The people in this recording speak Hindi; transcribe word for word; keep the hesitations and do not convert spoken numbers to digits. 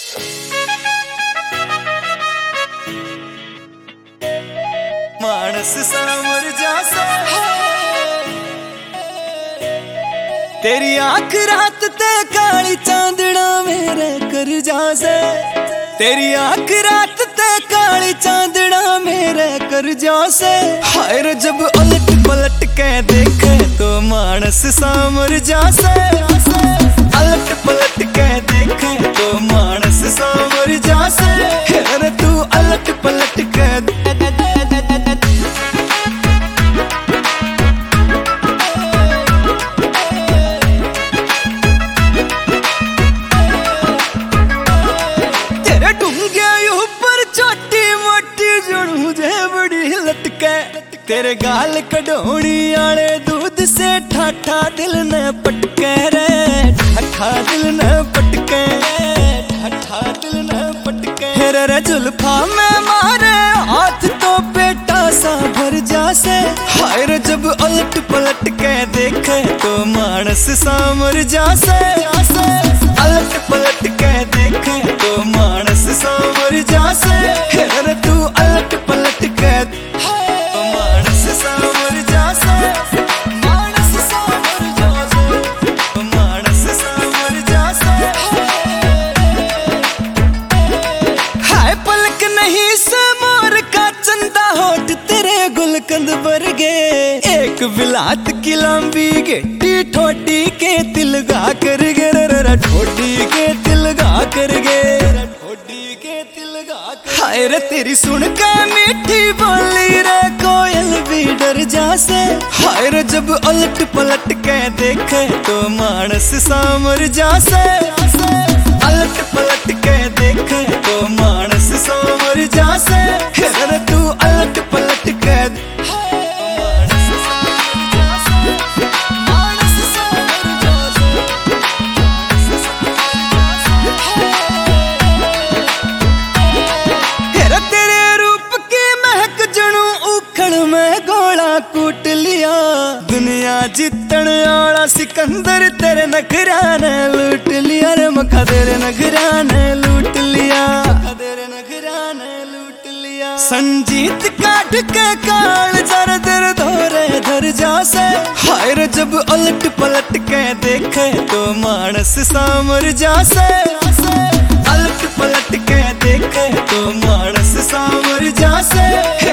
मानस सामर जासा तेरी आंख रात ते काली चांदना मेरे कर जासे। तेरी आंख रात ते काली चांदना मेरे कर जासे। हाय रे जब उलट पलट के देखे तो मानस सामर जासे। उलट पलट के देखे तो मानस सामर जासे। अरे तू उलट पलट के तेरे गाल कढोणी आले दूध से ठाठा दिल न पटके रे। ठाठा दिल न पटके ठाठा दिल न पटके रे रे जुल्फा में मारे हाथ तो बेटा सा भर जासे। हाय रे जब उलट पलट के देखे तो मानस सामर जासे। उलट पलट के देखे तो मानस सामर जासे। रे तू उलट पलट के कंद बरगे एक विलात की लंबी गेटी ठोडी के तिलगा कर गे रे। ठोडी के तिलगा कर गे ठोडी के तिलगा कर। हाय रे तेरी सुन के मीठी बोली रे कोयल भी डर जासे। हाय रे जब उलट पलट के देखे तो मानस सामर जासे। उलट पलट के देखे तो मानस सामर जासे। रे तू उलट पलट के कूट लिया। दुनिया जितन आला सिकंदर तेरे नखरा ने लूट लिया रे। मखा तेरे नखरा ने लूट लिया तेरे नखरा ने लूट लिया। संजीत काट के काल जर दर धोरे धर जासे। हाय रे जब उलट पलट के देखे तो मानस सामर जासे। उलट पलट के देखे तो मानस सामर जासे।